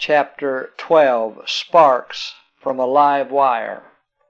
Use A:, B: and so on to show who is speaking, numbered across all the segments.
A: Chapter 12, Sparks from a Live Wire.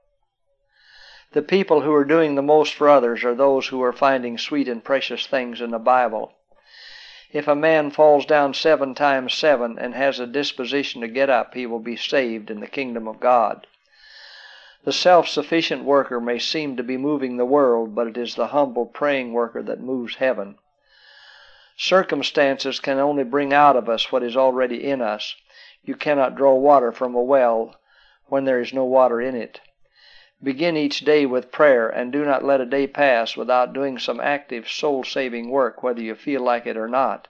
A: The people who are doing the most for others are those who are finding sweet and precious things in the Bible. If a man falls down 7 times 7 and has a disposition to get up, he will be saved in the kingdom of God. The self-sufficient worker may seem to be moving the world, but it is the humble praying worker that moves heaven. Circumstances can only bring out of us what is already in us. You cannot draw water from a well when there is no water in it. Begin each day with prayer, and do not let a day pass without doing some active soul-saving work, whether you feel like it or not.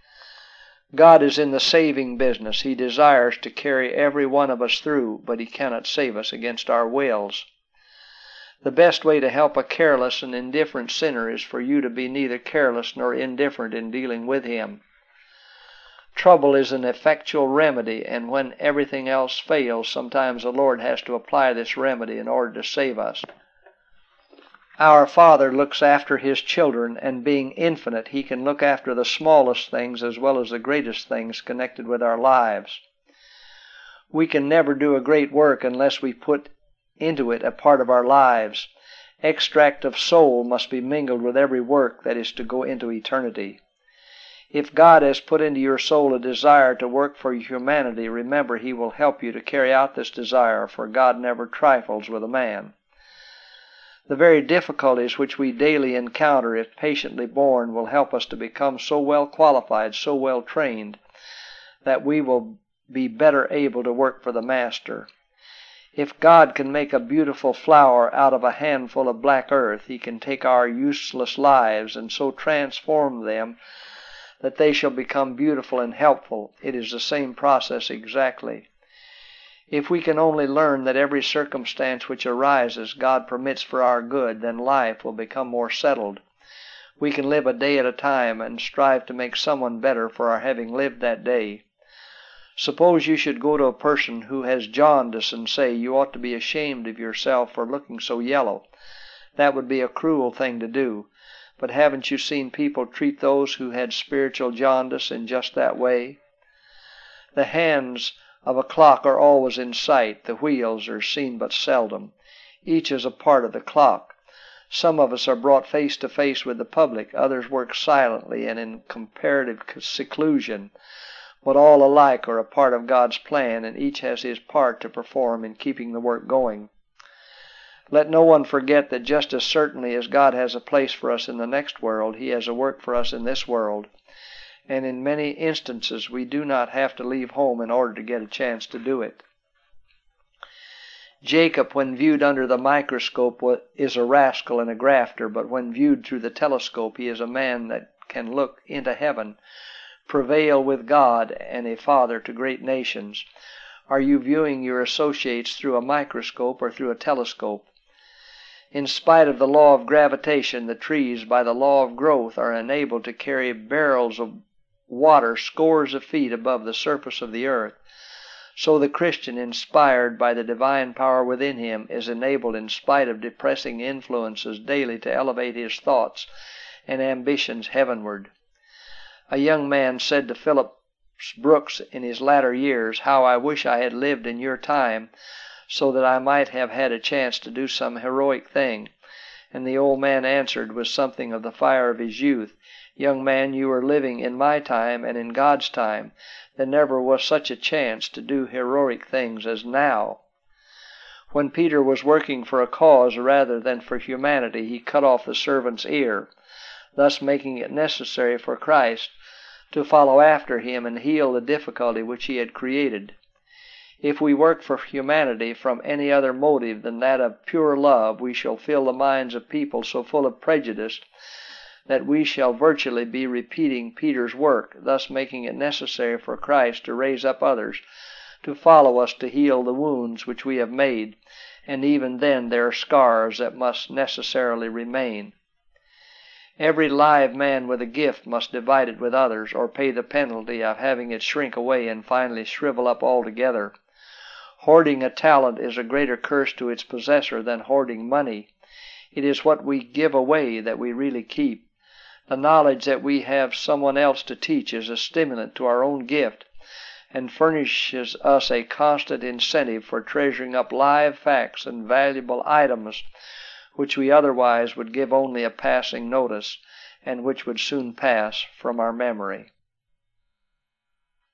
A: God is in the saving business. He desires to carry every one of us through, but He cannot save us against our wills. The best way to help a careless and indifferent sinner is for you to be neither careless nor indifferent in dealing with him. Trouble is an effectual remedy, and when everything else fails, sometimes the Lord has to apply this remedy in order to save us. Our Father looks after His children, and being infinite, He can look after the smallest things as well as the greatest things connected with our lives. We can never do a great work unless we put into it a part of our lives. Extract of soul must be mingled with every work that is to go into eternity. If God has put into your soul a desire to work for humanity, remember He will help you to carry out this desire, for God never trifles with a man. The very difficulties which we daily encounter, if patiently borne, will help us to become so well qualified, so well trained, that we will be better able to work for the Master. If God can make a beautiful flower out of a handful of black earth, He can take our useless lives and so transform them that they shall become beautiful and helpful. It is the same process exactly. If we can only learn that every circumstance which arises God permits for our good, then life will become more settled. We can live a day at a time and strive to make someone better for our having lived that day. Suppose you should go to a person who has jaundice and say, "You ought to be ashamed of yourself for looking so yellow." That would be a cruel thing to do. But haven't you seen people treat those who had spiritual jaundice in just that way? The hands of a clock are always in sight. The wheels are seen but seldom. Each is a part of the clock. Some of us are brought face to face with the public. Others work silently and in comparative seclusion. But all alike are a part of God's plan, and each has his part to perform in keeping the work going. Let no one forget that just as certainly as God has a place for us in the next world, He has a work for us in this world. And in many instances we do not have to leave home in order to get a chance to do it. Jacob, when viewed under the microscope, is a rascal and a grafter, but when viewed through the telescope, he is a man that can look into heaven, prevail with God, and a father to great nations. Are you viewing your associates through a microscope or through a telescope? In spite of the law of gravitation, the trees, by the law of growth, are enabled to carry barrels of water scores of feet above the surface of the earth. So the Christian, inspired by the divine power within him, is enabled, in spite of depressing influences, daily to elevate his thoughts and ambitions heavenward. A young man said to Phillips Brooks in his latter years, "How I wish I had lived in your time, so that I might have had a chance to do some heroic thing." And the old man answered with something of the fire of his youth, "Young man, you are living in my time and in God's time. There never was such a chance to do heroic things as now." When Peter was working for a cause rather than for humanity, he cut off the servant's ear, thus making it necessary for Christ to follow after him and heal the difficulty which He had created. If we work for humanity from any other motive than that of pure love, we shall fill the minds of people so full of prejudice that we shall virtually be repeating Peter's work, thus making it necessary for Christ to raise up others to follow us to heal the wounds which we have made, and even then there are scars that must necessarily remain. Every live man with a gift must divide it with others, or pay the penalty of having it shrink away and finally shrivel up altogether. Hoarding a talent is a greater curse to its possessor than hoarding money. It is what we give away that we really keep. The knowledge that we have someone else to teach is a stimulant to our own gift, and furnishes us a constant incentive for treasuring up live facts and valuable items which we otherwise would give only a passing notice, and which would soon pass from our memory.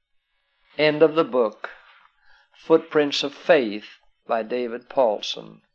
A: End of the book. Footprints of Faith by David Paulson.